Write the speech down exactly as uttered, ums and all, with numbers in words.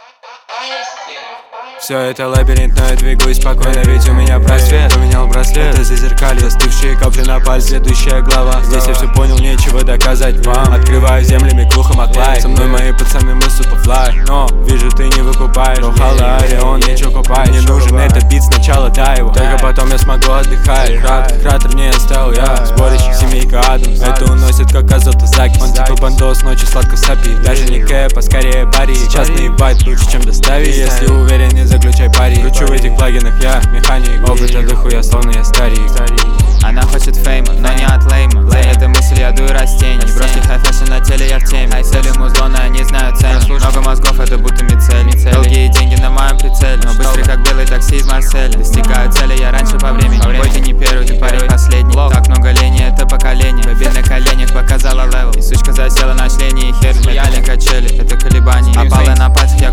Все это лабиринт, но я двигаюсь спокойно, ведь у меня просвет. Поменял браслет, это зазеркалье, застывшие капли на пальце, следующая глава. Здесь я все понял, нечего доказать вам. Открываю землями глухо Маклай. Со мной мои пацаны, мы суперфлай. Но вижу, ты не выкупаешь. Рухала, Орион, ничего купай. Мне нужен этот бит, сначала дай его, только потом я смогу отдыхать. Кратер, кратер мне оставил я. Сборище, семейка Адамс. Это уносит как азота Заки. Он типа бандос, ночью сладко сопит. Даже не кэп, а скорее пари. Сейчас наебать лучше, чем доставить. Если уверен, не заключай пари. Кручу в этих плагинах я механик. Опыта дохуя, словно я старик. Она хочет фейма, но не от лейма. За этой мыслью я дую растения. Не броски хай-фэшн, на теле я в теме. Цели музло, но я не знаю цену. Много мозгов, это будто мицель. Долгие деньги на моем прицеле, но быстрый как белый такси из Марселя. Достигаю цели я раньше по времени. Бой, ты не первый, ты парень последний. Так много лени, это поколение. Бэби на коленях показала левел. И сучка засела на члене и хер. Реально качели, это колебания. Опала на пальцах, я